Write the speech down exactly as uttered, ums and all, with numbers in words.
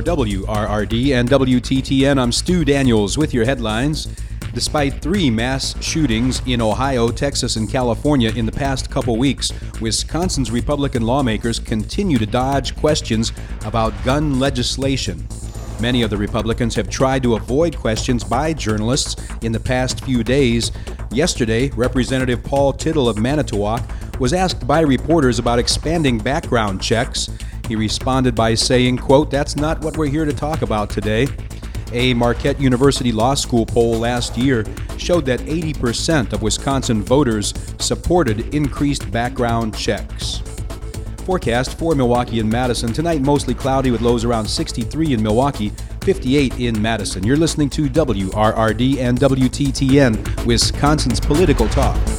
W R R D and W T T N, I'm Stu Daniels with your headlines. Despite three mass shootings in Ohio, Texas, and California in the past couple weeks, Wisconsin's Republican lawmakers continue to dodge questions about gun legislation. Many of the Republicans have tried to avoid questions by journalists in the past few days. Yesterday, Representative Paul Tittle of Manitowoc was asked by reporters about expanding background checks. He responded by saying, quote, "That's not what we're here to talk about today." A Marquette University Law School poll last year showed that eighty percent of Wisconsin voters supported increased background checks. Forecast for Milwaukee and Madison. Tonight, mostly cloudy with lows around sixty-three in Milwaukee, fifty-eight in Madison. You're listening to W R R D and W T T N, Wisconsin's Political Talk.